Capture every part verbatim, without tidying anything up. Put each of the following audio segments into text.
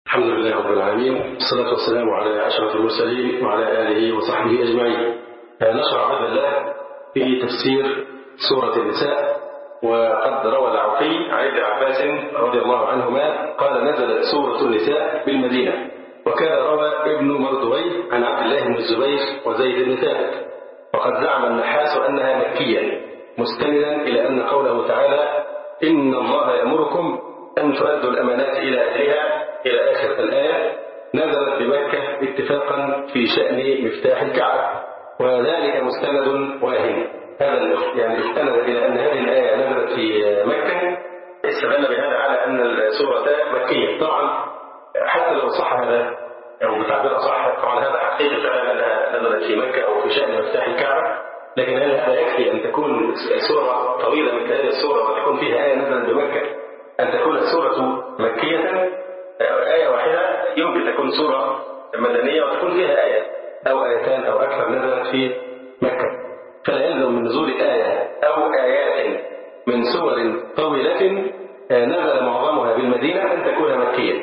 الحمد لله رب العالمين، والصلاة والسلام على أشرف المرسلين وعلى آله وصحبه أجمعين. نشرع بإذن الله في تفسير سورة النساء. وقد روى العوفي عن ابن عباس رضي الله عنهما قال: نزلت سورة النساء بالمدينة. وكان روى ابن مردويه عن عبد الله بن الزبير وزيد بن ثابت. وقد زعم النحاس أنها مكية، مستندا إلى أن قوله تعالى: إن الله يأمركم أن تؤدوا الأمانات إلى أهلها إلى آخر الآية، نزلت بمكة اتفاقا في شأن مفتاح الكعبة، وذلك مستند واهن. هذا يعني استند إلى أن هذه الآية نزلت في مكة، استدل بهذا على أن السورة مكية. طبعا حتى لو صح هذا أو بتعبير صح، طبعا هذا حقيقة فعلا أنها نزلت في مكة أو في شأن مفتاح الكعبة، لكن هل هذا يكفي أن تكون سورة طويلة مثل هذه السورة وتكون فيها آية نزلت بمكة؟ أن تكون السورة مكية آية واحدة، يمكن تكون سورة مدنية وتكون فيها آية أو آيتان أو أكثر نزلت في مكة. فلا يلزم من نزول آية أو آيات من سور طويلة نزل معظمها بالمدينة أن تكون مكية،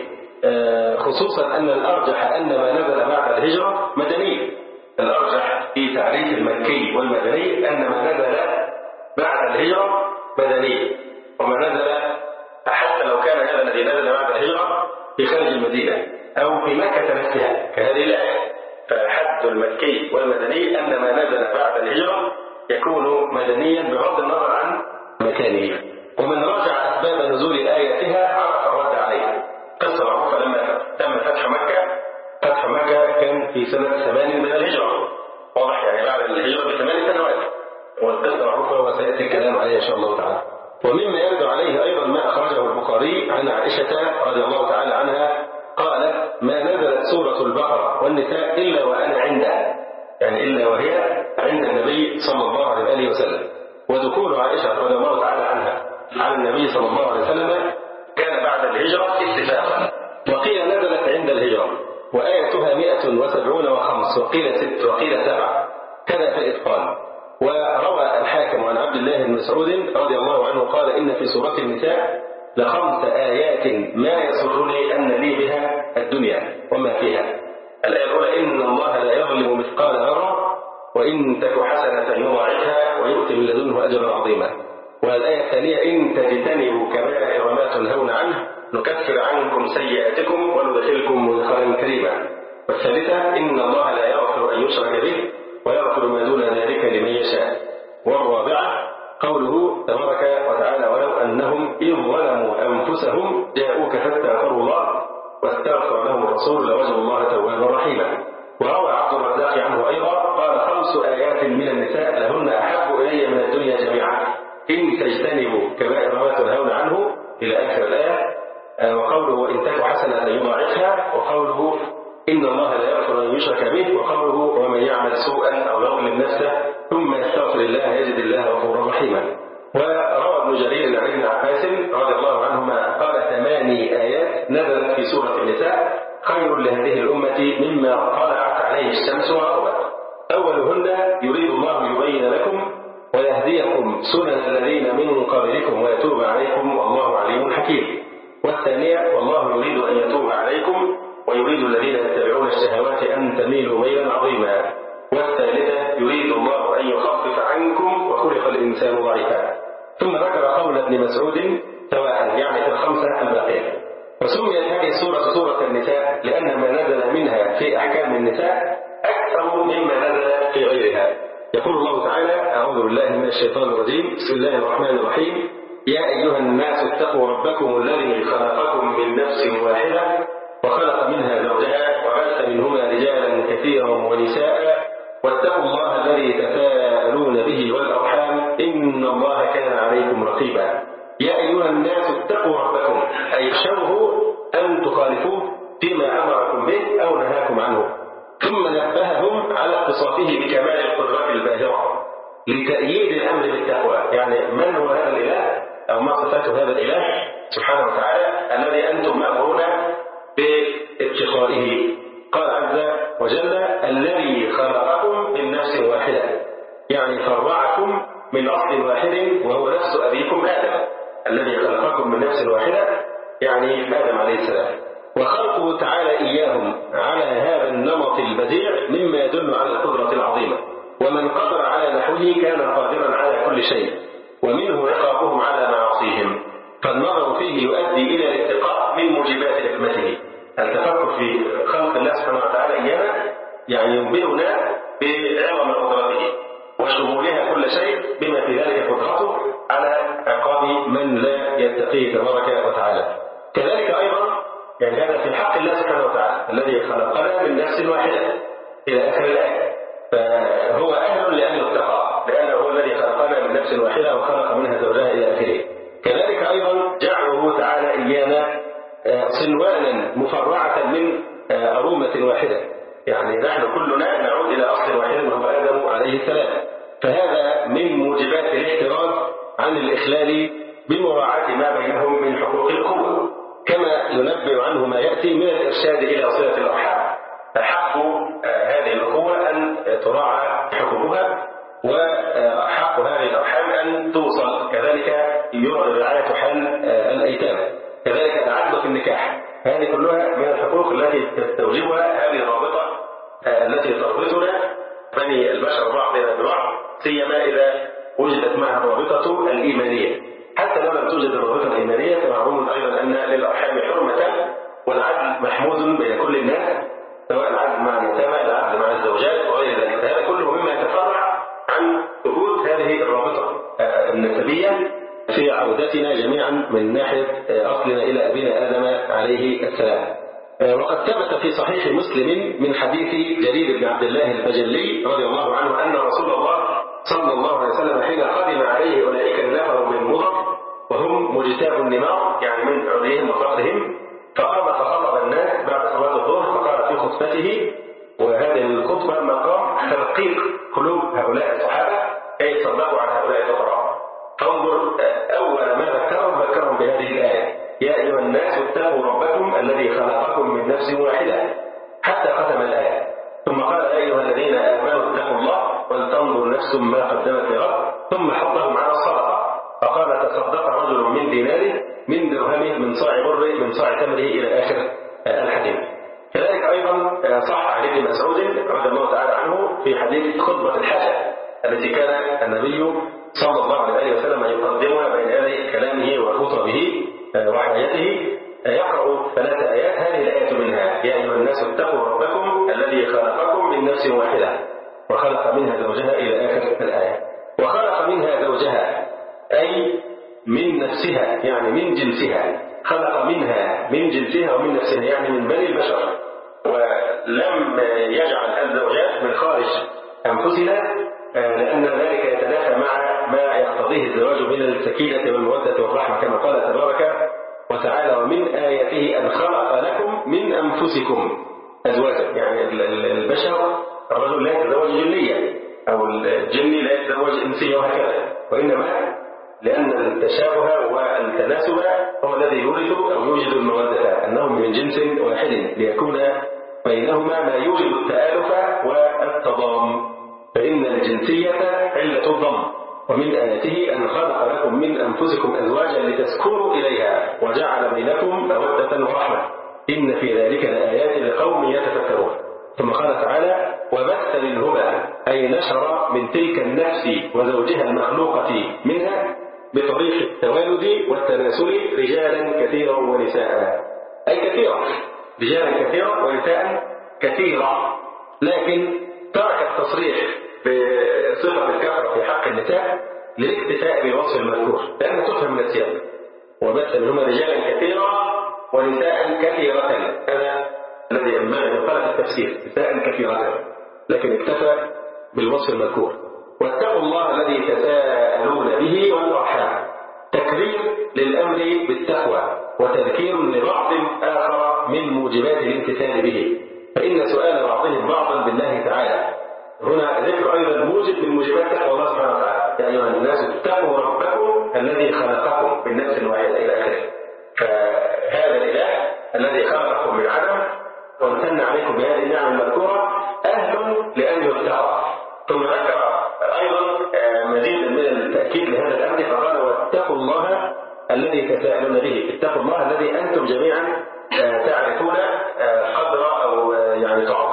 خصوصا أن الأرجح أن ما نزل بعد الهجرة مدني. الأرجح في تعريف المكي والمدني أن ما نزل بعد الهجرة مدني، وما نزل حتى لو كان هذا الذي نزل بعد الهجرة في خارج المدينة أو في مكة نفسها كهذه الآية. فحد المكي والمدني أن ما نزل بعد الهجرة يكون مدنيا بغض النظر عن مكانه. ومن راجع أسباب نزول آياتها عرف الرد عليها. قصة معروفة لما تم فتح مكة، فتح مكة كان في سنة ثمان من الهجرة، واضح يعني بعد الهجرة بثمان سنوات، والقصة معروفة وسيأتي الكلام عليها إن شاء الله تعالى. ومما يرد عليه أيضا ما أخرجه البخاري عن عائشة رضي الله تعالى عنها قالت: ما نزلت سورة البقرة والنساء إلا وأنا عندها، يعني إلا وهي عند النبي صلى الله عليه وآله وسلم. ودخول عائشة رضي الله تعالى عنها على النبي صلى الله عليه وسلم كان بعد الهجرة اتفاقا، وقيل نزلت عند الهجرة، وآيتها مئة وسبعون وخمس، وقيل ست وقيل سبع، كذا في الإتقان. وروى الحاكم عن عبد الله بن مسعود رضي الله عنه قال: إن في سورة النساء لخمس آيات ما يسرني أن لي بها الدنيا وما فيها. الآية الأولى: إن الله لا يظلم مثقال ذرة وإن تك حسنة يضاعفها ويؤتي من لدنه أجرا عظيما. والآية الثانية: إن تجتنبوا كبائر ما تنهون عنه نكفر عنكم سيئاتكم وندخلكم مدخلا كريما. والثالثة: إن الله لا يغفر أن يشرك به ويغفر ما دون ذلك لمن يشاء. والرابعة قوله تبارك وتعالى: ولو أنهم إذ ظلموا أنفسهم جاءوك فاستغفروا الله واستغفر لهم الرسول لوجدوا الله توابا رحيما. وروى عبد الرزاق عنه أيضا قال: خمس آيات من النساء لهن أحب إلي من الدنيا جميعا، إن تجتنبوا كبائر ما تنهون عنه إلى آخر الآية. وقوله: وإن تك حسنة يضاعفها، وقوله: إن الله لا يغفر أن يشرك به، وقوله: ومن يعمل سوءا أو يظلم نفسه ثم يستغفر الله يجد الله غفورا رحيما. وروى ابن جرير عن ابن عباس رضي الله عنهما قال: ثماني آيات نزلت في سورة النساء خير لهذه الأمة مما طلعت عليه الشمس وغربت. أولهن: يريد الله يبين لكم ويهديكم سنن الذين من قبلكم ويتوب عليكم والله عليم حكيم. والثانية: والله يريد أن يتوب عليكم ويريد الذين يتبعون الشهوات أن تميلوا ميلا عظيما. والثالثة: يريد الله أن يخفف عنكم وخلق الإنسان ضعيفا. ثم ذكر قول ابن مسعود سواء، يعني في الخمسة الباقية. وسميت هذه السورة سورة النساء لأن ما نزل منها في أحكام النساء أكثر مما نزل في غيرها. يقول الله تعالى: أعوذ بالله من الشيطان الرجيم، بسم الله الرحمن الرحيم: يا أيها الناس اتقوا ربكم الذي خلقكم من نفس واحدة وخلق منها زوجها وبث منهما رجالا كثيرا ونساء واتقوا الله الذي تساءلون به والأرحام إن الله كان عليكم رقيبا. يا أيها الناس اتقوا ربكم، أي اخشوه أن تخالفوه فيما أمركم به أو نهاكم عنه. ثم نبههم على اتصافه بكمال القدرة الباهرة لتأييد الأمر بالتقوى، يعني من هو هذا الإله أو ما صفات هذا الإله سبحانه وتعالى الذي أنتم مأمورون باتقائه. قال عز وجل: الذي خلقكم من نفس واحدة، يعني فرعكم من أصل واحد وهو نفس أبيكم آدم. الذي خلقكم من نفس واحدة يعني آدم عليه السلام. وخلقه فضله تعالى إياهم على هذا النمط البديع مما يدل على القدرة العظيمة. ومن قدر على نحوه كان قادرا على كل شيء، ومنه عقابهم على معاصيهم. فالنظر فيه يؤدي إلى الاتقاء من موجبات حكمته. التفكر في خلق الله سبحانه وتعالى إيانا يعني ينبئنا بعظم قدرته وشمولها كل شيء بما في ذلك قدرته على عقاب من لا يتقيه تبارك وتعالى. كذلك أيضا يعني هذا في حق الله سبحانه وتعالى الذي خلقنا من نفس واحدة إلى آخر الآية، فهو أهل لأن التقى لأنه هو الذي خلقنا من نفس واحدة وخلق منها زوجها إلى آخره. كذلك أيضا جعله تعالى إيانا صنوانا مفرعة من أرومة واحدة، يعني نحن كلنا نعود إلى أصل واحد وهو آدم عليه السلام. فهذا من موجبات الاحتراز عن الإخلال بمراعاة ما بينهم من حقوق الأخوة، كما ينبه عنه ما يأتي من الإرشاد إلى صلة الأرحام. فحق هذه الأخوة أن تراعى حقوقها، وحق هذه الأرحام أن توصل. كذلك يرعى رعاية حال الأيتام، كذلك العدل في النكاح. هذه كلها من الحقوق التي تستوجبها هذه الرابطة التي تربطنا بني البشر بعضنا ببعض، سيما إذا وجدت معها الرابطة الإيمانية. حتى لو لم توجد الرابطة الإيمانية فمعلوم أيضا أن للأرحام حرمة، والعدل محمود بين كل الناس، سواء العدل مع اليتامى، العدل مع الزوجات وغير ذلك. هذا كله مما يتفرع عن ثبوت هذه الرابطة النسبية في عودتنا جميعا من ناحية أصلنا إلى أبينا آدم عليه السلام. وقد ثبت في صحيح مسلم من حديث جرير بن عبد الله البجلي رضي الله عنه أن رسول الله صلى الله عليه وسلم حين قدم عليه أولئك النفر من مضر وهم مجتاب النمار، يعني من عليهم وفقرهم، فقام فخطب الناس بعد صلاة الظهر فقال في خطبته، وهذه الخطبة مقام تدقيق قلوب هؤلاء الصحابة كي يتصدقوا عن هؤلاء الفقراء. فانظر أول ما ذكرهم ذكرهم بهذه الآية: يا أيها الناس اتقوا ربكم الذي خلقكم من نفس واحدة، حتى ختم الآية. ثم قال: يا أيها الذين آمنوا اتقوا الله ولتنظر نفس ما قدمت لغد، ثم حضهم على الصدقة فقال: تصدق رجل من ديناره من درهمه من صاع بره من صاع تمره إلى آخر الحديث. كذلك أيضا صح عن ابن مسعود رضي الله تعالى عنه في حديث خطبة الحاجة التي كان النبي صلى الله عليه وسلم يقدمها بين يدي كلامه وخطبه وحياته، يقرأ ثلاث آيات. هذه الآية منها: يا أيها الناس اتقوا ربكم الذي خلقكم من نفس واحدة وخلق منها زوجها إلى آخر الآية. وخلق منها زوجها أي من نفسها، يعني من جنسها، خلق منها من جنسها ومن نفسها، يعني من بني البشر، ولم يجعل الزوجات من خارج أنفسنا، لأن ذلك يتنافى مع ما يقتضيه الزواج من السكينة والمودة والرحمة، كما قال تبارك وتعالى: ومن آياته أن خلق لكم من أنفسكم أزواجا. يعني البشر، الرجل لا يتزوج جنيا أو الجني لا يتزوج إنسيا وهكذا، وإنما لأن التشابه والتناسب هو الذي يورث أو يوجد المودة، أنهم من جنس واحد ليكون بينهما ما يوجد التآلف والتضام، فإن الجنسية علة الضم. ومن آياته أن خلق لكم من أنفسكم أزواجا لتسكنوا إليها وجعل بينكم مودة ورحمة إن في ذلك لآيات لقوم يتفكرون. ثم قال تعالى: وبث منهما أي نشر من تلك النفس وزوجها المخلوقة منها بطريق التوالد والتناسل رجالا كثيرا ونساء، أي كثيرا، رجالا كثيرا ونساء كثيرا. لكن ترك التصريح بصفة الكثرة في حق النساء للاكتفاء بالوصف المذكور، لأنه تفهم من السياق: وبث منهما رجالا كثيرا ونساء كثيرة. هذا الذي ينبغي أن يقال في التفسير: نساء كثيرة، لكن اكتفى بالوصف المذكور. واتقوا الله الذي تساءلون به والأرحام، تكرير للأمر بالتقوى وتذكير لبعض آخر من موجبات الامتثال به، فإن سؤال بعضهم بعضا بالله تعالى هنا ذكر أيضا موجب من موجبات تقوى الله سبحانه وتعالى: يا أيها الناس اتقوا ربكم الذي خلقكم من نفس واحدة إلى آخره. فهذا الإله الذي خلقكم من عدم وامتن عليكم بهذه النعم المذكورة أهل لأن يتقى. ثم ذكر أيضا مزيد من التأكيد لهذا الأمر فقال: واتقوا الله الذي تساءلون به، اتقوا الله الذي أنتم جميعا تعرفون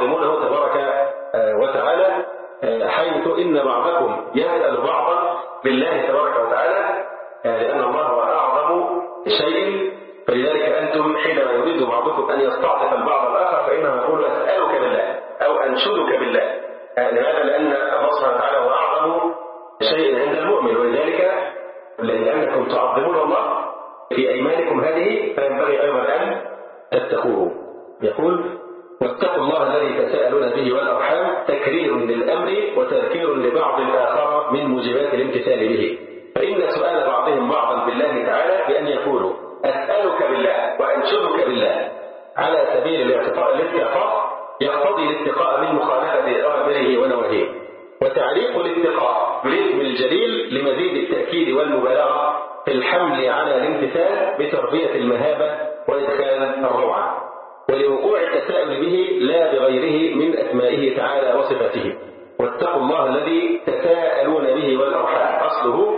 تعظمونه تبارك وتعالى، حيث إن بعضكم يسأل بعضا بالله تبارك وتعالى، لأن الله هو أعظم شيء، فلذلك أنتم حينما يريد بعضكم أن يستعطف البعض الآخر فإنه يقول أسألك بالله أو أنشدك بالله. لماذا؟ لأن الله سبحانه وتعالى هو أعظم شيء عند المؤمن، ولذلك لأنكم تعظمون الله في أيمانكم هذه فينبغي أيضا أن تتقوه. يقول واتقوا الله الذي تساءلون به والأرحام، تكرير للأمر وتذكير لبعض الآخر من موجبات الامتثال به، فإن سؤال بعضهم بعضا بالله تعالى بأن يقولوا أسألك بالله وأنشدك بالله على سبيل الاستعطاف يقتضي الاتقاء من مخالفة أوامره ونواهيه، وتعليق الاتقاء بالاسم الجليل لمزيد التأكيد والمبالغة في الحمل على الامتثال بتربية المهابة وإدخال الروعة، ولوقوع التساؤل به لا بغيره من أسمائه تعالى وصفاته. واتقوا الله الذي تساءلون به والأرحام، أصله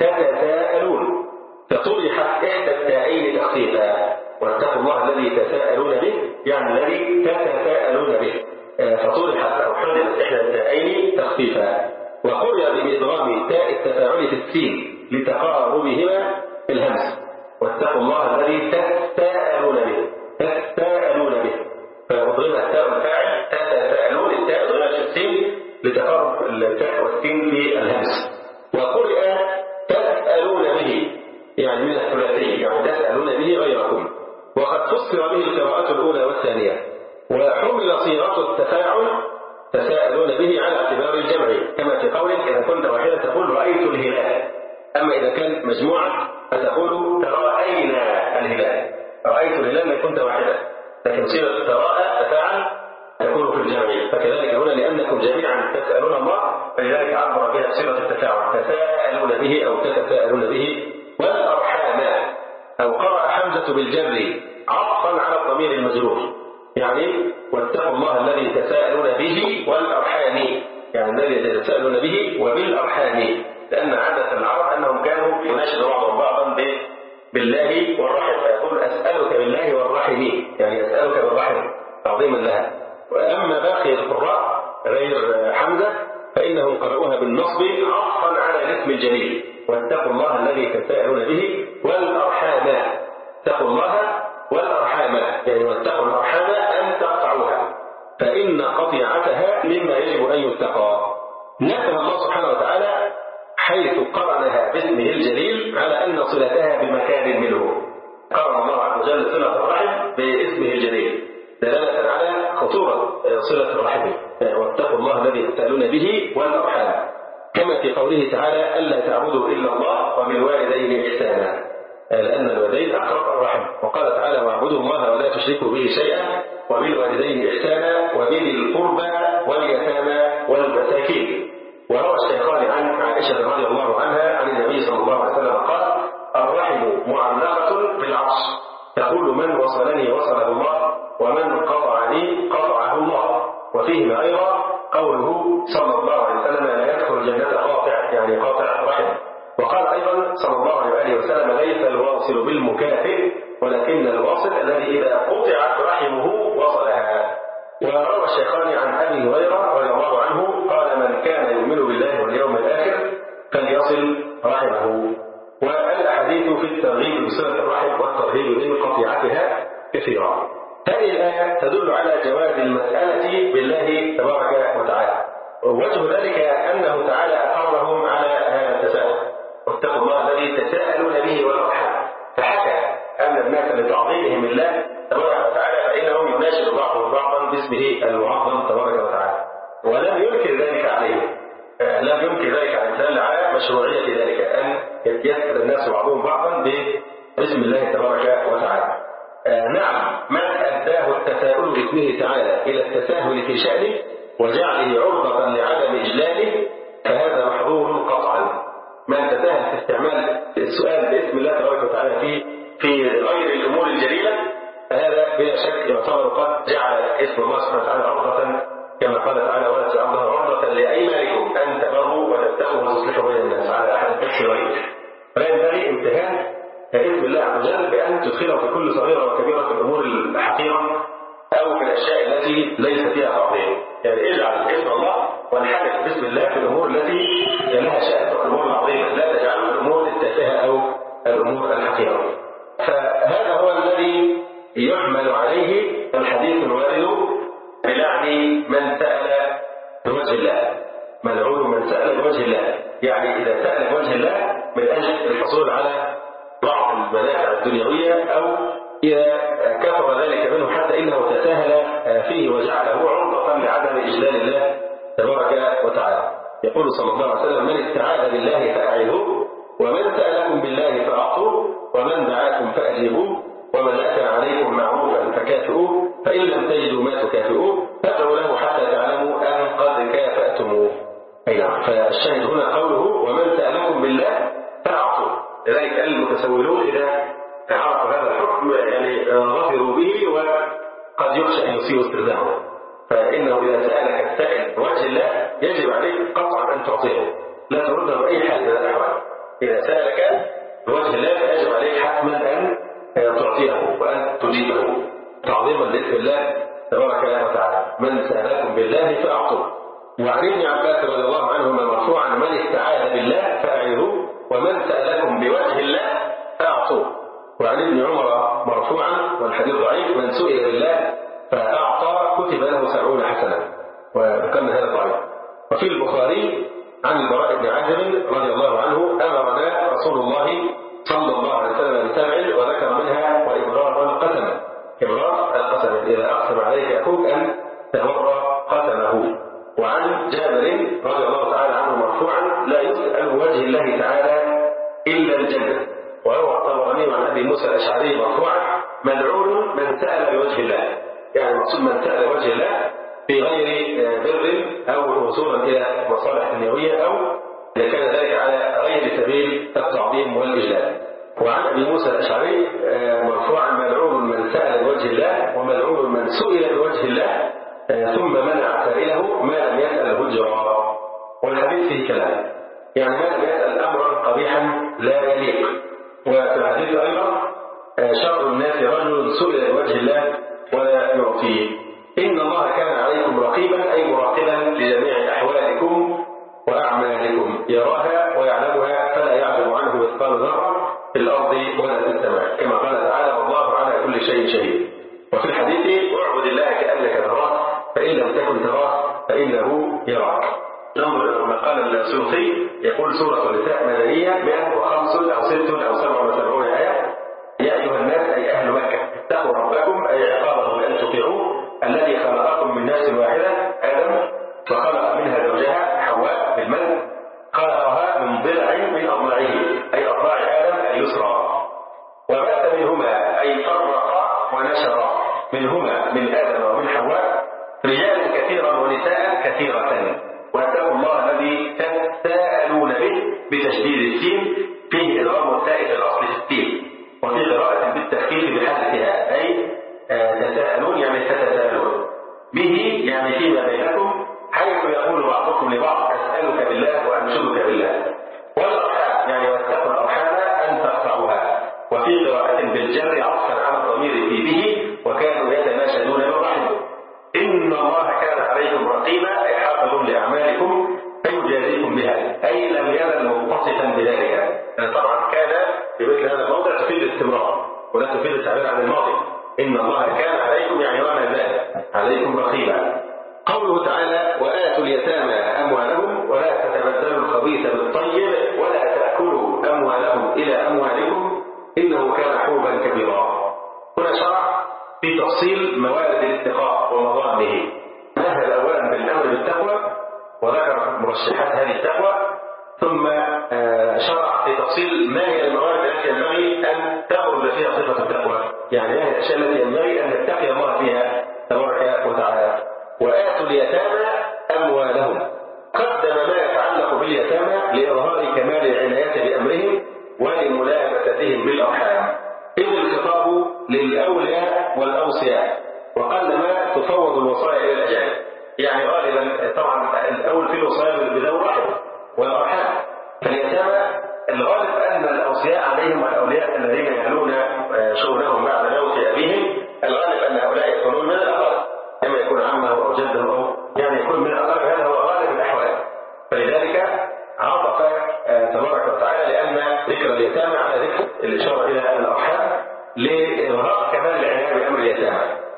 تتساءلون فطرحت إحدى التائين تخفيفا، واتقوا الله الذي تساءلون به يعني الذي تتساءلون به، فطرحت أو حدثت إحدى التائين تخفيفا، وقرئ بإدغام تاء التفاعل في السين لتقاربهما في الهمس. واتقوا الله الذي تتساءلون به تتساءلون به، فأضغم التاء الفاعل تتساءلون، التاء أضغمت في السين لتقارب التاء والسين في الهمس. وقرئ تسألون به يعني من الثلاثي، يعني تسألون به غيركم، وقد فسر به القراءة الأولى والثانية. وحمل صيغة التفاعل تساءلون به على اعتبار الجمع، كما في قولك إذا كنت واحدة تقول رأيت الهلال، أما إذا كانت مجموعة فتقول ترأينا الهلال، رأيت الهلال ما كنت واحدة، لكن صيغة تراءى تفاعل تكون في الجمع. فكذلك هنا لأنكم جميعا تسألون الله فلذلك عبر بها صيغة التفاعل تساءلون به أو تتساءلون به. والأرحام أو قرأ حمزة بالجر عطفا على الضمير المجرور، يعني واتقوا الله الذي تساءلون به والأرحام، يعني الذي تساءلون به وبالأرحام، لأن عادة العرب أنهم كانوا يناشدوا بعضهم بعضا بالله والرحم، فيقول أسألك بالله والرحم، يعني أسألك بالرحم تعظيما لها. وأما باقي القراء غير حمزة فإنهم قرأوها بالنصب عطفا على الاسم الجليل، واتقوا الله الذي تساءلون به والأرحام، اتقوا الله والأرحام يعني واتقوا الأرحام أن تقطعوها، فإن قطيعتها مما يجب أن يتقى. نبه الله سبحانه وتعالى حيث قرنها باسمه الجليل على أن صلتها بمكان منه، قرن الله عز وجل صلة الرحم باسمه الجليل دلالة على خطورة صلة الرحم، واتقوا الله الذي تسألون به والأرحام، كما في قوله تعالى ألا تعبدوا إلا الله وبالوالدين إحسانا، لأن الوالدين أقرب الرحم، وقال تعالى واعبدوا الله ولا تشركوا به شيئا وبالوالدين إحسانا وبذي القربى واليتامى والمساكين. وروى الشيخان عن عائشة رضي الله عنها عن النبي صلى الله عليه وسلم قال الرحم معلقة بالعرش تقول من وصلني وصله الله ومن قطعني قطعه الله. وفيهما أيضا قوله صلى الله عليه وسلم لا يدخل الجنة قاطع يعني قاطع رحم. وقال أيضا صلى الله عليه وسلم ليس الواصل بالمكافئ ولكن الواصل الذي إذا قطعت رحمه وصلها. وروى الشيخان عن أبي هريرة رضي الله عنه قال من كان يؤمن بالله واليوم الآخر فليصل رحمه. والأحاديث في الترغيب بصلة الرحم والترهيب من قطيعتها كثيرة. هذه الآية تدل على جواز المسألة بالله تبارك وتعالى، ووجه ذلك أنه تعالى أقرهم على هذا التساؤل واتقوا الله الذي تساءلون به والأرحام، فحكى أن الناس لتعظيمهم الله تبارك وتعالى فإنهم يناشد بعضهم بعضا باسمه المعظم تبارك وتعالى، ولم ينكر ذلك عليه، لم ينكر ذلك عن دل على مشروعية ذلك أن يسأل الناس بعضهم بعضا باسم الله تبارك وتعالى. آه نعم، من أداه التساؤل باسمه تعالى إلى التساهل في شأنه وجعله عرضة لعدم إجلاله فهذا محظور قطعا. من تساهل في استعمال السؤال باسم الله تبارك وتعالى في في غير الأمور الجليلة فهذا بلا شك يعتبر قد جعل اسم الله سبحانه وتعالى عرضة، كما قال تعالى ولا تجعلوها عرضة لأيمانكم أن تبروا وتتقوا وتصلحوا بين الناس على أحد تفسير غيره. فينبغي امتهان اسم الله عز وجل بأن تدخله في كل صغيرة وكبيرة في الأمور الحقيرة أو في الأشياء التي التي ليس فيها تعظيم. يعني اجعل اسم الله وانحرف بسم الله في الأمور التي لها شأن والأمور العظيمة، لا تجعله في الأمور التافهة أو الأمور الحقيرة. فهذا هو الذي يحمل عليه الحديث الوارد بلعن من سأل بوجه الله، ملعون من سأل بوجه الله. يعني إذا سأل بوجه الله من أجل الحصول على بعض المنافع الدنيوية، أو إذا كثر ذلك منه حتى إنه تساهل فيه وجعله عرضة لعدم إجلال الله تبارك وتعالى. يقول صلى الله عليه وسلم: من استعاذ بالله فأعيذوه، ومن سألكم بالله فأعطوه، ومن دعاكم فأجيبوه، ومن أتى عليكم معروفا فكافئوه، فإن لم تجدوا ما تكافئوه فادعوا له حتى تعلموا أن قد كافأتموه. أي نعم. فالشاهد هنا قوله: ومن سألكم بالله فأعطوه. لذلك المتسولون إذا عرفوا هذا الحكم يعني غفروا به، وقد يخشى أن يسيء استخدامه. فإنه إذا سألك السائل بوجه الله يجب عليك قطعا أن تعطيه، لا ترده بأي حال من الأحوال. إذا سألك بوجه الله فيجب عليك حتما أن تعطيه وأن تجيبه تعظيما لاسم الله تبارك وتعالى. من سألكم بالله فأعطوه. وعن ابن عباس رضي الله عنهما مرفوعا: من استعاذ بالله فأعيذوه، ومن سألكم بوجه الله فأعطوه. وعن ابن عمر مرفوعا والحديث ضعيف: من سئل بالله فأعطى كتب له سبعون حسنة. وذكرنا هذا ضعيف. وفي البخاري عن البراء بن عازب رضي الله عنه: أمرنا رسول الله صلى الله عليه وسلم بسبع، وذكر منها: وإبرار القسم. إبرار القسم، إذا أقسم عليك أخوك أن تبر قسمه. وعن جابر رضي الله تعالى عنه مرفوعا: لا يسأل بوجه الله تعالى إلا الجنة. وروى الطبراني عن أبي موسى الأشعري مرفوعا: ملعون من سأل بوجه الله. يعني مقصود من سأل بوجه الله في غير بر أو وصولا إلى مصالح دنيوية، أو إذا كان ذلك على غير سبيل التعظيم والإجلال. وعن أبي موسى الأشعري مرفوعا: ملعون من سأل بوجه الله، وملعون من سئل بوجه الله ثم منع سائله ما لم يسأل هجرا. والحديث فيه كلام، يعني ما لم يسأل أمرا قبيحا لا يليق. وفي الحديث أيضا: شر الناس رجل سئل بوجه الله ولا يعطيه. إن الله كان عليكم رقيبا، أي مراقبا لجميع أحوالكم وأعمالكم، يراها ويعلمها فلا يعزب عنه مثقال ذرة في الأرض ولا في السماء، كما قال تعالى: والله على كل شيء شهيد. وفي الحديث: اعبد الله كأنك تراه، فإن لم تكن تراه فإنه يراك. ننظر ما قال السيوطي، يقول: سورة النساء مدنية مئة وخمس أو ست أو سبع وسبعون آية. يا أيها الناس، أي أهل مكة، اتقوا ربكم، أي عقابه بأن تطيعوه، الذي خلقكم من نفس واحدة آدم، وخلق منها زوجها حواء بالمن، خلقها من ضلع من أضلاعه، أي أضلاع آدم اليسرى، وبث منهما، أي فرق ونشر منهما، من آدم ومن حواء، رجالا كثيرا ونساء كثيرة، واتقوا الله الذي تساءلون به بتشديد السين، فيه إدغام التاء في الأصل في السين، وفي قراءة بالتخفيف بحذفها، أي تساءلون يعني تتساءلون به، يعني فيما بينكم، حيث يقول بعضكم لبعض: أسألك بالله وأنشدك بالله. والأرحام، يعني واتقوا الأرحام أن تقطعوها. وفي قراءة بالجر عطفا على الضمير في به، وكانوا يتناشدون بالرحم. إن الله كان عليكم رقيبا، أي حافظ لأعمالكم فيجازيكم بها، أي لم يزل متصفا بذلك. يعني طبعا كان في مثل هذا الموضع تفيد الاستمرار ولا تفيد التعبير عن الماضي. إن الله كان عليكم يعني وما زال عليكم رقيبا. قوله تعالى: وآتوا اليتامى أموالهم ولا تتبدلوا الخبيث بالطيب ولا تأكلوا أموالهم إلى أموالكم إنه كان حوبا كبيرا. هنا شرع في تفصيل موارد الاتقاء ومظانه. نهى أولا بالأمر بالتقوى وذكر مرشحات هذه التقوى، ثم شرع في تفصيل ما هي الموارد التي ينبغي أن تخرج فيها صفة التقوى، يعني ما هي الأشياء التي ينبغي أن نتقي الله فيها تبارك وتعالى. وآتوا اليتامى أموالهم، قدم ما يتعلق باليتامى لإظهار كمال العناية بأمرهم ولملامستهم بالأرحام، إذ الخطاب للأولياء والأوصياء، وقلما تفوض الوصايا إلى الأجانب. يعني غالبا طبعا الأول في الوصايا بذوي الرحم والأرحام، فاليتامى الغالب أن الأوصياء عليهم والأولياء الذين يعلون شؤونهم بعد موت أبيهم، الغالب أن هؤلاء يكونون من الأقارب، إما يكون عمه أو جده أو يعني يكون من الأقارب. هذا هو غالب الأحوال. فلذلك عطف تبارك وتعالى لأن ذكر اليتامى على ذكر الإشارة إلى الأرحام لإظهار كمال العناية بأمر اليتامى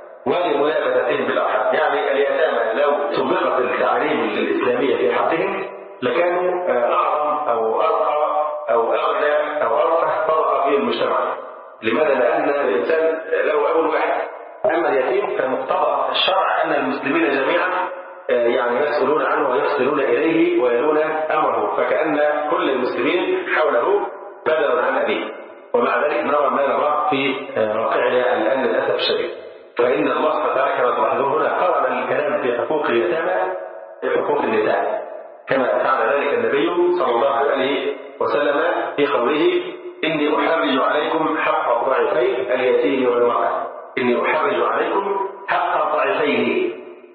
ولملابستهم بالأرحام. يعني اليتامى لو طبقت التعاليم الإسلامية في حقهم لكانوا أعظم أو أرقى أو أغنى أو أرفه طبقة في المجتمع. لماذا؟ لأن الإنسان له أول واحد. أما اليتيم فمقتضى الشرع أن المسلمين جميعا يعني يسألون عنه ويصلون إليه ويلون أمره، فكأن كل المسلمين حوله بدلا عن أبيه. ومع ذلك نرى ما نراه في واقعنا الآن للأسف الشديد. فإن الله سبحانه وتعالى كما تلاحظون هنا قرن الكلام في حقوق اليتامى بحقوق النساء، كما فعل ذلك النبي صلى الله عليه وسلم في قوله: إني أحرج عليكم حق الضعيفين اليتيم والمرأة. إني أحرج عليكم حق الضعيفين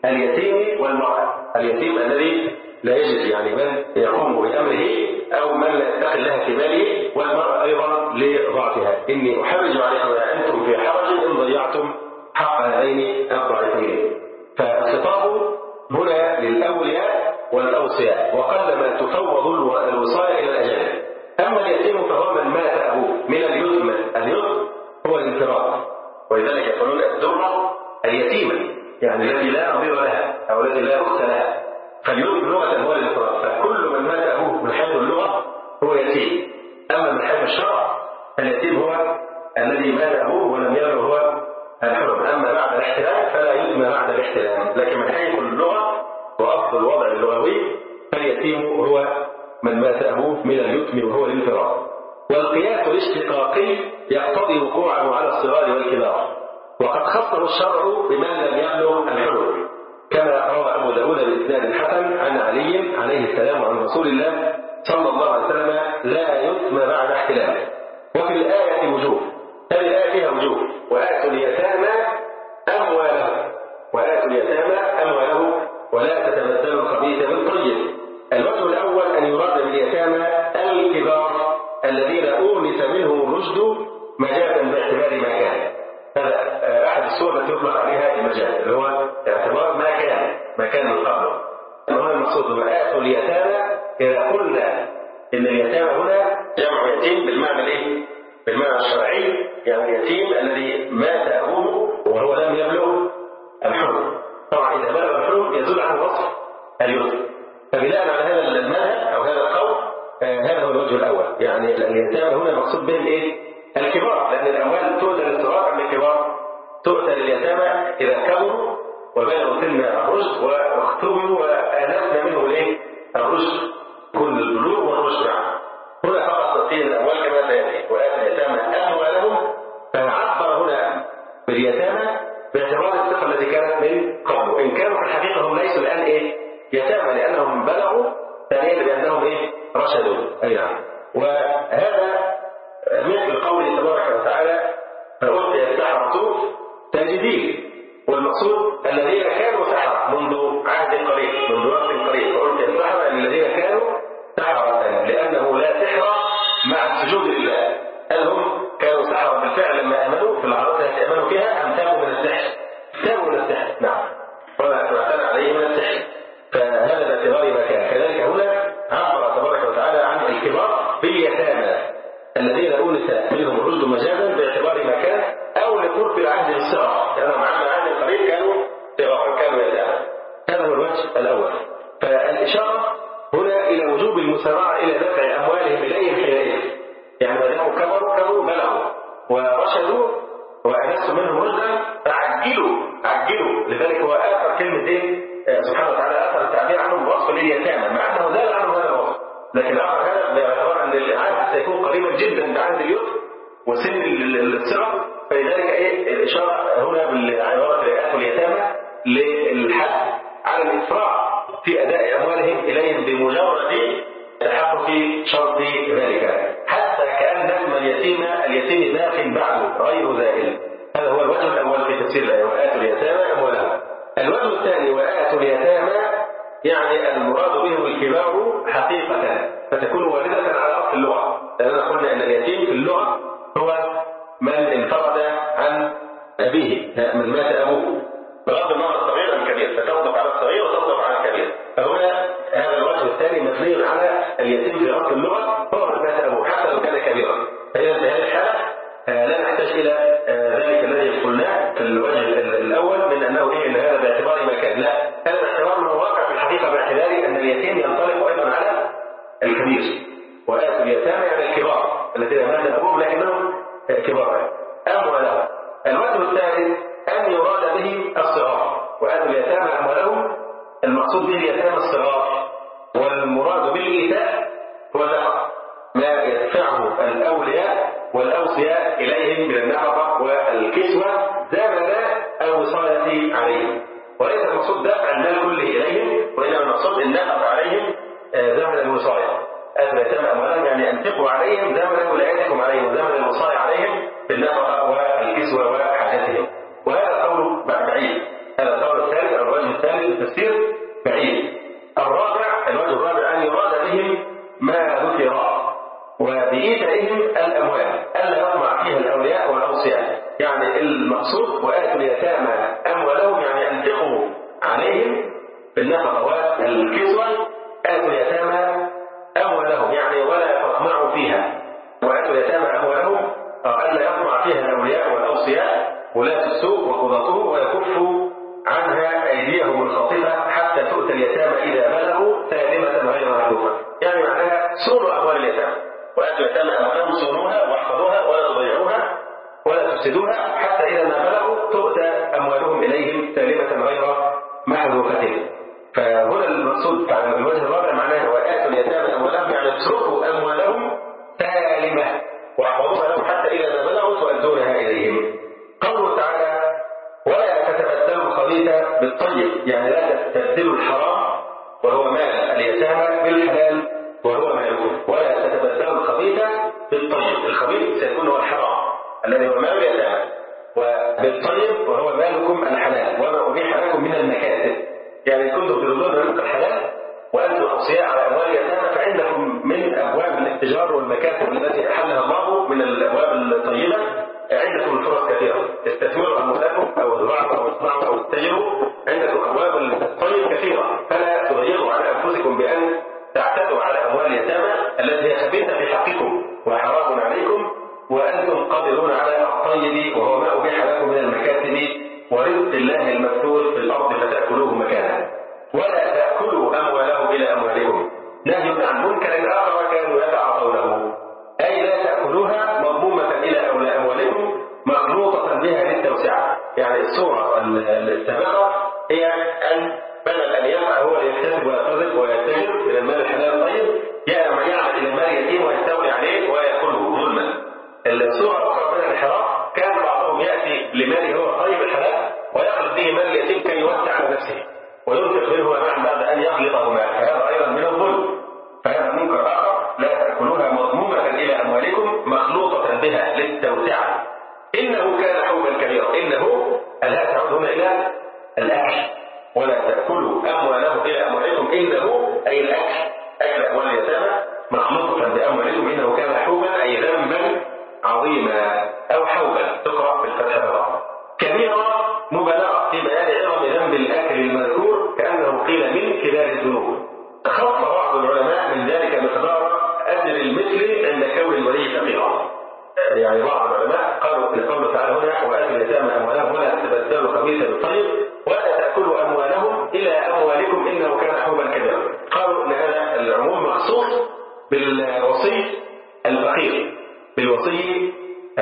اليتيم والمرأة. اليتيم الذي لا يجد يعني من يقوم بأمره أو من لا يتقي الله في ماله، والمرأة أيضا لضعفها. إني أحرج عليكم وأنتم في حرج إن ضيعتم حق هذين الضعيفين. فالخطاب هنا للأولياء والأوصياء، وقلما تفوض الوصاية إلى الأجانب. أما اليتيم فهو من مات أبوه من اليتم. اليتم هو الانفراد، ولذلك يقولون الدرة اليتيمة، يعني التي لا نظير لها أو التي لا أخت لها. فاليتم لغة هو الانفراد، فكل من مات أبوه من حيث اللغة هو يتيم. أما من حيث الشرع اليتيم هو الذي مات أبوه ولم يبلغ هو الحرم. أما بعد الاحتلال فلا يتم بعد الاحتلال، لكن من حيث اللغة وأصل الوضع اللغوي فاليتيم هو من مات أبوه من اليتم وهو الانفراد. والقياس الاشتقاقي يقتضي وقوعه على الصغار والكبار، وقد خصه الشرع بمن لم يبلغ الحلم، كما روى أبو داود بإسناد الحسن عن علي عليه السلام عن رسول الله صلى الله عليه وسلم: لا يتم بعد احتلال. وفي الآية وجوه، هذه الآية فيها وجوه: وآتوا اليتامى أموالهم وآتوا اليتامى أموالهم ولا تتبدلوا الخبيث بالطيب. الوجه الأول أن يراد باليتامى الكبار الذين أونس منهم الرشد مجازا باعتبار ما كان. هذا أحد الصور التي يطلق عليها المجاز، اللي هو اعتبار ما كان ما كان من قبل. هذا المقصود. وآتوا اليتامى إذا قلنا إن اليتامى هنا جمع يتيم بالمعنى الإيه؟ بالمعنى الشرعي، يعني اليتيم الذي مات أبوه وهو لم يبلغ الحلم. طبعا إذا بلغ الحلم يزول عنه وصف اليتم. فبناء على هذا المذهب أو هذا القول آه هذا هو الوجه الأول. يعني اليتامى هنا مقصود بهم إيه؟ الكبار، لأن الأموال تؤتى للصغار أم الكبار؟ تؤتى لليتامى إذا كبروا وبلغوا سن الرشد واختبروا وآنسنا منه الإيه؟ الرشد، كل البلوغ والرشد معه. هنا فقط تقييم الأموال كما سيأتي: وآتوا اليتامى أموالهم. فعبر هنا باليتامى باعتبار الصفة التي كانت من قبل، إن كانوا في الحقيقة هم ليسوا الآن إيه؟ يتامى، لأنهم بلغوا، ثانيا بأنهم إيه؟ رشدوا. أي نعم. وهذا مثل قوله تبارك وتعالى: فألقي السحرة ساجدين. والمقصود الذين كانوا سحرة منذ عهد قريب، منذ وقت قريب. فألقي السحرة الذين كانوا سحرة، لأنه لا سحر مع السجود لله. هل هم كانوا سحرة بالفعل لما آمنوا في العرض التي آمنوا فيها، أم تابوا من السحر؟ تابوا من السحر، نعم، وما أتمتنا عليه من السحر. فهذا باعتبار ما كان. كذلك هنا عبر تبارك وتعالى عن الكبار باليتامى الذين أونس منهم الرشد مجازا باعتبار ما كان أو لقرب العهد بالصغر، لأنهم عند العهد القريب كانوا صغار، كانوا يتامى. هذا هو الوجه الأول. فالإشارة هنا إلى وجوب المسارعة إلى دفع أموالهم إليهم حينئذ. يعني ما داموا كبروا كبروا بلغوا ورشدوا وأنسوا منهم رشدا فعجلوا عجلوا. لذلك هو آخر كلمة إيه؟ سبحانه وتعالى آخر التعبير عنهم بوصف لليتامى، مع أنه زال عنهم هذا الوصف، لكن آخر هذا باعتبار أن العهد سيكون قريبا جدا بعهد اليتم وسن الصغر. فلذلك إيه الإشارة هنا بالعبارة آتوا اليتامى للحث على الإسراع في أداء أموالهم إليهم بمجرد تحقق شرط ذلك، حتى كأن اسم اليتيم اليتيم باق بعده غير زائل. هذا هو الوجه الأول في تفسير الآية: وآتوا اليتامى أموالهم. الوجه الثاني: وآتوا اليتامى، يعني المراد بهم الكبار حقيقة، فتكون واردة على أصل اللغة، لأننا قلنا أن اليتيم في اللغة هو من انفرد عن أبيه، من مات أبوه، بغض النظر الصغير الكبير، فتصدق على الصغير وتصدق على الكبير. فهنا هذا الوجه الثاني مبني على اليتيم في أصل اللغة هو مات أبوه حتى لو كان كبيرا. فإذا في هذه الحالة لا نحتاج إلى ذلك الذي قلناه في الوجه الأول من أنه إيه إن هذا باعتبار ما كان، لا، هذا باعتبار أنه واقع في الحقيقة باعتبار أن اليتيم ينطلق أيضا على الكبير. وآتوا اليتامى يعني الكبار الذين مات أبوهم لكنهم كبار أموالهم. الوجه الثالث أن يراد به الصغار، وآتوا اليتامى أموالهم المقصود به اليتامى الصغار، والمراد بالإيتاء هو ما يدفعه الأولياء والأوصياء إليهم من النفقة والكسوة زمن الوصاية عليهم، وليس المقصود دفع المال كله إليهم، وإنما المقصود النفقة عليهم زمن الوصاية. آتوا اليتامى أموالهم يعني أنفقوا عليهم زمن ولايتكم عليهم وزمن الوصاية عليهم بالنفقة والكسوة وحاجتهم. وهذا القول بعيد، هذا القول الثالث أو الوجه الثالث التفسير بعيد. الرابع الوجه الرابع أن يراد بهم ما ذكر وبإيتائهم الأموال ألا يطمع فيها الأولياء والأوصياء، يعني المقصود وآتوا اليتامى أموالهم يعني أنفقوا عليهم بالنفقة والكسوة. آتوا اليتامى أموالهم يعني ولا تطمعوا فيها، وآتوا اليتامى أموالهم ألا يطمع فيها الأولياء والأوصياء ولاة السوق وقضاتهم، ويكفوا عنها أيديهم الخاطفة حتى تؤتى اليتامى إذا بلغوا سالمة غير مهلوكة. يعني معناها صونوا أموال اليتامى، وآتوا اليتامى أموالهم صونوها واحفظوها ولا تضيعوها ولا تفسدوها حتى إذا ما بلغوا تؤتى أموالهم إليهم سالمة غير مهلوكة. فهنا المقصود على الوجه الرابع معناه وآتوا اليتامى أموالهم يعني اتركوا أموالهم سالمة واحفظوها لهم حتى إذا ما بلغوا تؤدونها إليهم. قوله تعالى ولا تتبدلوا الخبيث بالطيب، يعني لا تستبدلوا الحرام وهو مال اليتامى بالحلال وهو مالكم، ولا تتبدلوا الخبيث بالطيب. الخبيث سيكون هو الحرام الذي هو مال اليتامى، وبالطيب وهو مالكم الحلال وما أبيح لكم من المكاسب. يعني كنتم تريدون رزق الحلال وأنتم أوصياء على أموال اليتامى فعندكم من أبواب الاتجار والمكاسب التي أحلها الله من الأبواب الطيبة عندكم الفرص كثيرة، استثمروا أموالكم أو ازرعوا أو اصنعوا أو اتجروا، عندكم أبواب الطيب كثيرة، فلا تضيقوا على أنفسكم بأن تعتدوا على أموال اليتامى التي هي خبيثة في حقكم وحرام عليكم، وأنتم قادرون على الطيب وهو ما أبيح لكم من المكاسب ورزق الله المكتوب في الأرض فتأكلوه مكانه. ولا تأكلوا أموالهم إلى أموالكم، نهي عن منكر آخر كانوا يتعاطونه، أي لا تأكلوها مضمومة إلى أموالكم مخلوطة بها للتوسعة. يعني الصورة السابقة هي أن بدل أن يقع هو يكتسب ويقرب ويتجر من المال الحلال الطيب يعمل إلى المال اليتيم ويستولي عليه ويأكله ظلما. الصورة الأخرى من الانحراف كان بعضهم يأتي لماله هو الطيب الحلال ويخلط به مال اليتيم كي يوسع على نفسه وينفق منه معا بعد أن يخلطهما، فهذا أيضا من الظلم. فهذا منكر آخر لا تأكلوها مضمومة إلى أموالكم مخلوطة بها للتوسعة إنه كان حوبا كبيرا. إنه الهاء تعود هنا إلى الأكل، ولا تأكلوا أموالهم إلى أموالكم إنه أي الأكل أكل أموال اليتامى مخلوطة بأموالكم إنه كان حوبا أي ذنبا عظيما أو حوبا تقرأ بالفتح الراء. كبيرا مبالغة في بيان عظم ذنب الأكل المذكور كأنه قيل من كبار الذنوب. خص بعض العلماء من ذلك مقدار أجر المثل عند كون الولي فقيرا. يعني بعض العلماء قالوا لقوله تعالى هنا وآتوا اليتامى أموالهم ولا تتبدلوا الخبيث بالطيب ولا تأكلوا أموالهم إلى أموالكم إنه كان حوبا كبيرا. قالوا أن هذا العموم مخصوص بالوصي الفقير، بالوصي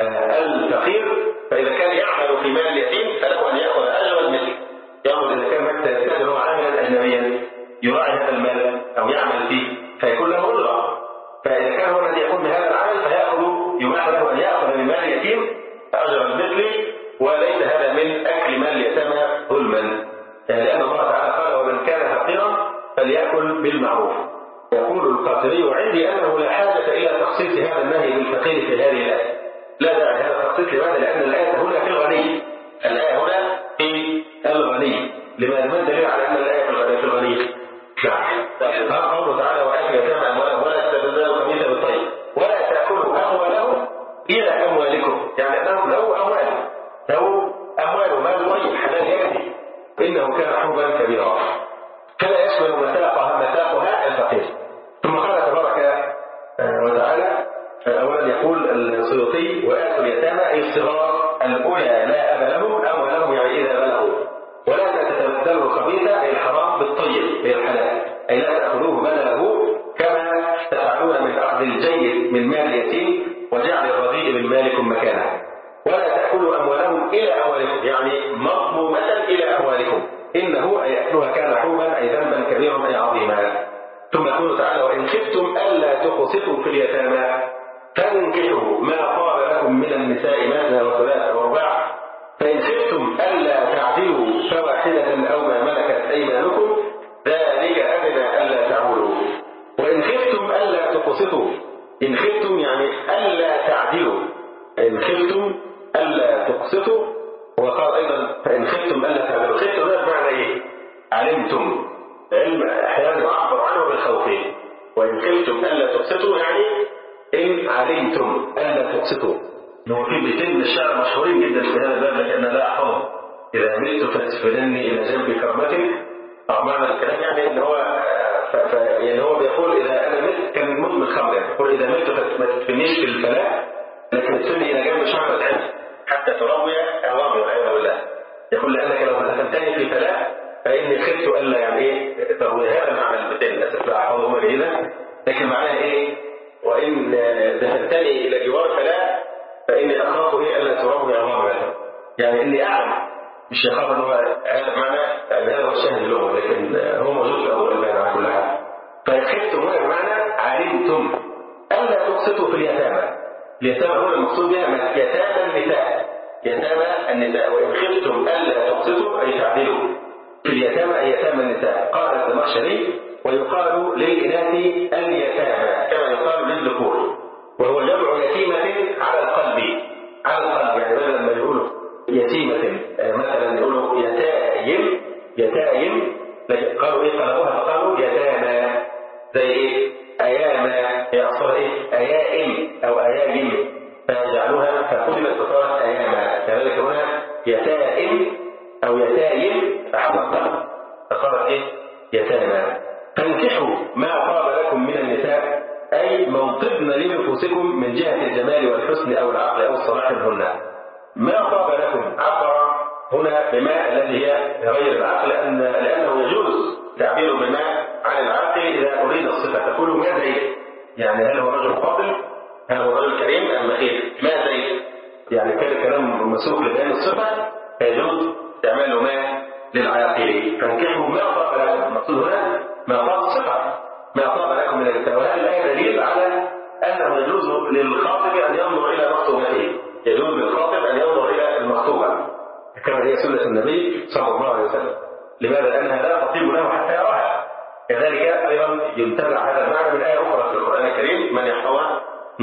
الفقير، فإذا كان يعمل في مال اليتيم فله أن يأخذ أجر المثل. يأخذ إذا كان مثلا هو عاملا أجنبيا يراعي هذا المال أو يعمل فيه فيكون له أجرة، فإذا كان هو الذي يقوم بهذا العمل فيأخذ يباح له أن يأخذ من مال اليتيم أجر المثل، وليس هذا من أكل مال اليتامى ظلما، لأن الله تعالى قال ومن كان فقيرا فليأكل بالمعروف. يقول القاسمي وعندي أنه لا حاجة إلى تخصيص هذا النهي بالفقير في هذه الآية، لا داعي هذا التخصيص. لماذا؟ لأن الآية هنا في الغني، الآية هنا في الغني. لماذا؟ ما الدليل على أن الآية في الغني؟ نعم، قوله تعالى وآتوا اليتامى أموالهم ولا تتبدلوا الخبيث بالطيب ولا تأكلوا أموالهم إلى أموالكم، يعني أنهم له أموال، له أموال مال طيب حلال يأتي إنه كان حوبا كبيرا كلا يشمل مساقها مساقها الفقير. ثم قال تبارك وتعالى أولا يقول السيوطي وآتوا اليتامى أي الصغار الأولى لا أب لهم أموالهم يعني إذا بلغوا ولا تتبدلوا الخبيث أي الحرام بالطيب أي الحلال أي لا تأخذوه بدله كما تفعلون من أخذ الجيد من مال اليتيم وجعل الرديء من مالكم مكانه ولا تأكلوا أموالهم إلى أموالكم يعني مضمومة إلى أموالكم إنه أي أكلها كان حوبا أي ذنبا كبيرا أي عظيما. ثم يقول تعالى وإن خفتم ألا تقسطوا في اليتامى فانكحوا ما طاب لكم من النساء مثنى وثلاث ورباع فإن خفتم ألا تعدلوا فواحدة أو ما ملكت أيمانكم ذلك أدنى ألا تعولوا. وإن خفتم ألا تقسطوا إن خفتم يعني ألا تعدلوا إن خفتم ألا تقسطوا وقال أيضا فإن خفتم ألا تعدلوا خفتم هذا بمعنى إيه؟ علمتم علم أحيانا يعبر عنه بالخوف وإن خفتم ألا تقسطوا يعني إن علمتم ألا تقسطوا. هو في بيتين من الشعر مشهورين جدا في هذا الباب لكن لا أحفظ إذا مت فاسفلني إلى جنب كرمتك أو معنى الكلام يعني إن هو ف... ف... يعني هو بيقول إذا أنا مت كان مدمن خمر يعني يقول إذا مت فما تدفنيش في الفلاح لكن تدفني إلى جنب شعرة عين حتى تروي أعوامي والعياذ بالله. يقول لأنك لو دفنتني في فلاح فإني خفت ألا يعني إيه تروي هذا معنى البيتين للأسف لا أحفظهما جيدا لكن معناه إيه وإن دفنتني إلى جوار فلاح فإني أخاف إيه ألا تروي أعوامي يعني إني أعلم مش يخاف أنه عارف معنى يعني هذا هو الشاهد له لكن هو موجود في أول البيان على كل حال. فخفتم هنا بمعنى علمتم ألا تقسطوا في اليتامى. اليتامى هنا المقصود بها يتامى النساء يتامى النساء وإن خفتم ألا تقسطوا أي تعدلوا في اليتامى أي يتامى النساء. قال الزمخشري ويقال للإناث اليتامى كما يقال للذكور وهو جمع يتيمة على القلب على القلب يعني بدل ما يقولوا يتيمة مثلا يقولوا يتايم يتايم لكن قالوا ايه قلبوها فقالوا يتامى زي ايه اياما هي اصلها ايه ايائم او ايايم فيجعلوها فقلبت فصارت اياما كذلك هنا يتائم او يتايم احمد فصارت ايه يتامى. فانكحوا ما طاب لكم من النساء اي موطبن لنفوسكم من جهة الجمال والحسن او العقل او الصلاح منهن. ما طاب لكم عبر هنا بماء الذي هي غير العقل لأن لأنه يجوز تعبيره بماء عن العقل إذا أريد الصفة تقول ما زيد يعني هل هو رجل فاضل هل هو رجل كريم أم بخيل ما زيد يعني كان كلام مسوق لبيان الصفة يجوز استعمال ماء للعاقل. فانكحوا ما طاب لكم المقصود هنا ما طاب الصفة ما طاب لكم من النساء وهذه الآية دليل على أنه يجوز للخاطب أن ينظر إلى مخطوبته يجوز للخاطب أن ينظر إلى المخطوبة كما هي سنة النبي صلى الله عليه وسلم. لماذا؟ لأنها لا تطيب له حتى يراها. كذلك أيضا ينتبع هذا المعنى من آية أخرى في القرآن الكريم من يحفظها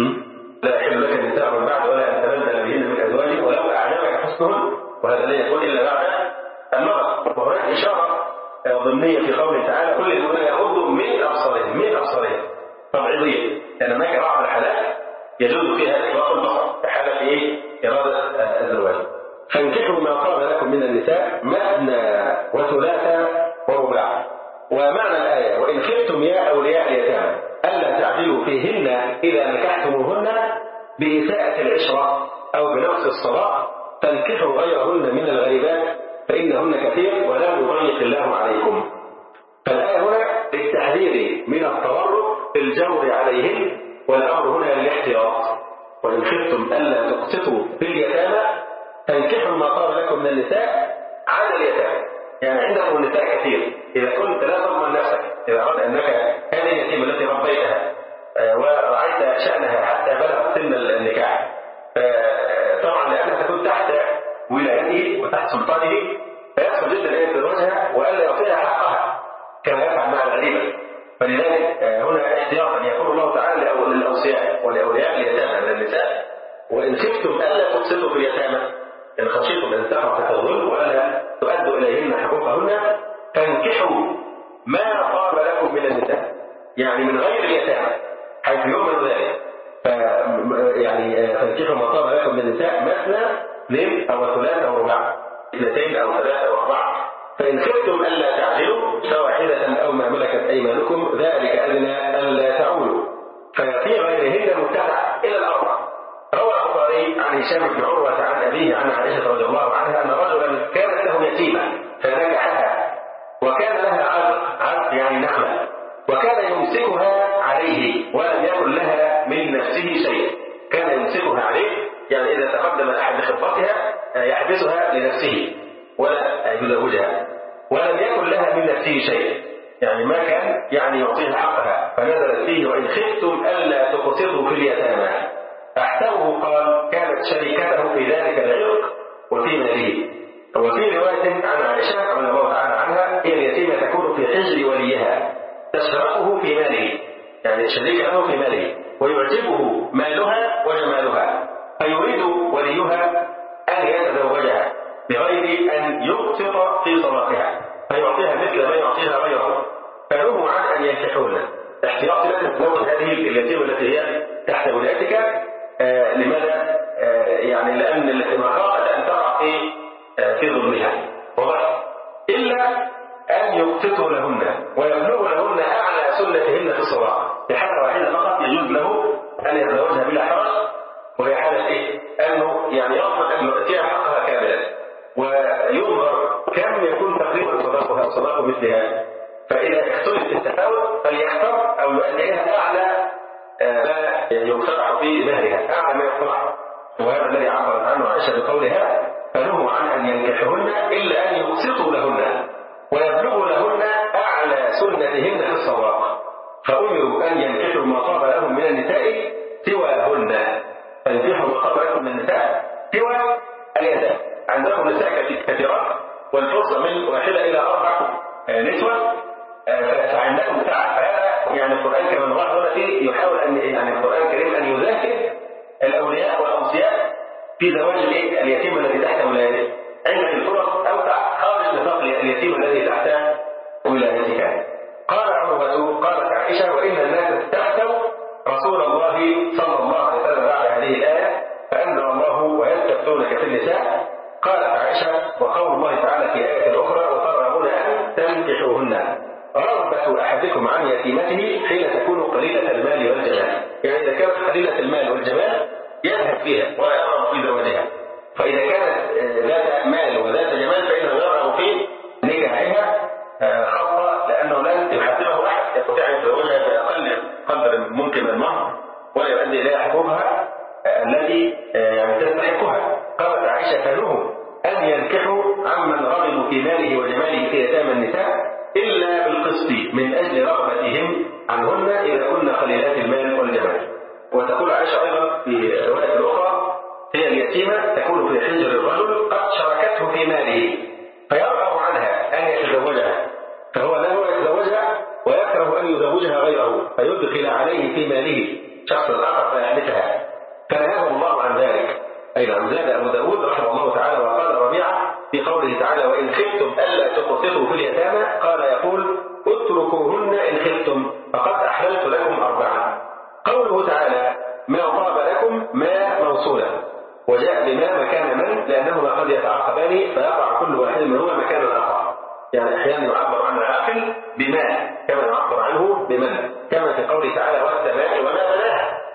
لا يحل لك النساء من بعد ولا أن تبدل بهن من أزواج ولو أعجبك حسنهن وهذا لا يكون إلا بعد المرض. وهناك إشارة ضمنية في قوله تعالى كل المؤمنين يغضوا من أبصارهم من أبصارهم تبعيضية لأن هناك بعض الحالات يجوز فيها إطلاق البصر في حالة إيه إرادة الزواج. فانكحوا ما طاب لكم من النساء مثنى وثلاث ورباع. ومعنى الآية وإن خفتم يا أولياء اليتامى ألا تعدلوا فيهن إذا نكحتموهن بإساءة العشرة أو بنقص الصلاة فانكحوا غيرهن من الغريبات فإنهن كثير ولا يضيق الله عليكم. فالآية هنا للتحذير من التورط في الجور عليهن والأمر هنا للاحتياط. وإن خفتم ألا تقسطوا في اليتامى فانكحوا ما طاب لكم من النساء على اليتامى يعني عندكم النساء كثير إذا كنت لا تضمن نفسك إذا أردت أنك هذه اليتيمة التي ربيتها ورعيت شأنها حتى بلغ سن النكاح طبعا لأنها تكون تحت ولايته وتحت سلطانه فيصعب جدا أن يتزوجها وألا يعطيها حقها كما يفعل مع الغريبة. فلذلك هنا احتياطا يقول الله تعالى للأوصياء ولأولياء اليتامى من النساء وإن خفتم ألا تقسطوا في اليتامى إن خشيتم أن تقعوا تحت الظلم وألا تؤدوا إليهن حقوقهن فانكحوا ما طاب لكم من النساء يعني من غير اليتامى حيث يؤمن ذلك ف يعني فانكحوا ما طاب لكم من النساء مثنى اثنين أو ثلاثة أو أربعة اثنتين أو ثلاثة أو أربعة فإن خفتم ألا تعدلوا فواحدة أو ما ملكت أيمانكم ذلك أدنى ألا تعولوا. ففي غيرهن متبع إلى الأربع. روى البخاري عن هشام بن عروة عن أبيه عن عائشة رضي الله عنها أن رجلا كانت له يتيمة فنكحها وكان لها عقد عقد يعني نخلة وكان يمسكها عليه ولم يكن لها من نفسه شيء. كان يمسكها عليه يعني إذا تقدم أحد لخطبتها يحبسها لنفسه ولا يزوجها ولم يكن لها من نفسه شيء يعني ما كان يعني يعطيها حقها. فنزلت فيه وإن خفتم ألا تقسطوا في اليتامى. أحسبه قال كانت شريكته في ذلك العرق وفي ماله. وفي رواية عن عائشة رضي الله تعالى عنها هي اليتيمة تكون في حجر وليها تشركه في ماله يعني شريك له في ماله ويعجبه مالها وجمالها فيريد وليها أن يتزوجها بغير أن يقسط في صداقها فيعطيها مثل ما يعطيها غيره. فنهوا عن أن ينكحوها احتياط لا تتزوج هذه اليتيمة التي هي تحت ولايتك. آه لماذا؟ آه يعني لأن التي مخافة أن تقع في آه في ظلمها وبس إلا أن يقسطوا لهن ويبلغوا لهن أعلى سنتهن في الصلاة. في حالة واحدة فقط يجوز له أن يتزوجها بلا حرج وهي حالة إيه؟ أنه يعني يضمن أن يؤتيها حقها كاملا وينظر كم يكون تقريبا صداقها أو صداق مثلها. فإذا اختلف في التفاوت فليختار أو يؤدي إليها أعلى ما يقترح في مهرها أعلى ما يقترح. وهذا الذي عبرت عنه عائشة بقولها فنهوا عن أن ينكحهن إلا أن يقسطوا لهن ويبلغوا لهن أعلى سنتهن في الصداق. فأمروا أن ينكحوا ما طاب لهم من النساء سواهن. فانكحوا ما طاب لكم من النساء سوى اليتامى. عندكم نساء كثيرات والفرصة من واحدة إلى أربع نسوة فعندكم ساعة. فهذا يعني القرآن كما نراه فيه يحاول أن يعني القرآن الكريم أن يذاكر الأولياء والأوصياء في زواج اليتيم الذي تحت ولايته عندك الفرص أوسع خارج نطاق اليتيم الذي تحت ولايتك. قال عروة قالت عائشة وإن الناس استفتوا رسول الله صلى الله عليه وسلم بعد هذه الآية فأنزل الله ويستفتونك في النساء. قالت عائشة وقول الله تعالى في آية أخرى وترغبون أن تنكحوهن رغبة أحدكم عن يتيمته حين تكون قليلة المال والجمال. يعني إذا كانت قليلة المال والجمال يذهب فيها ولا يرغب في زواجها. فإذا كانت ذات مال وذات جمال فإنه يرغب في نكاحها خاصة لأنه لن يحببه أحد يستطيع أن يتزوجها بأقل قدر ممكن من المهر ولا يؤدي إليها حقوقها التي يعني تستحقها. قالت عائشة فنهوا أن ينكحوا عمن رغبوا في ماله وجماله في يتامى النساء إلا بالقسط من أجل رغبتهم عنهن إذا كن قليلات المال والجمال. وتقول عائشة أيضا في رواية أخرى هي اليتيمة تكون في حجر الرجل قد شاركته في ماله فيرغب عنها أن يتزوجها فهو لا هو يتزوجها ويكره أن يزوجها غيره فيدخل عليه في ماله شخص آخر فيحدثها فنهاه الله عن ذلك. أي نعم. زاد أبو داود رحمه الله تعالى وقال ربيعة في قوله تعالى وإن خفتم ألا تقسطوا في اليتامى قال يقول اتركوهن إن خفتم فقد أحللت لكم أربعة. قوله تعالى ما طاب لكم ما موصولة وجاء بما مكان من لأنهما قد يتعاقبان فيقع كل واحد منهما مكان الآخر. يعني أحيانا يعبر عن العاقل بما كما يعبر عنه بمن كما في قوله تعالى والسماء وما بناها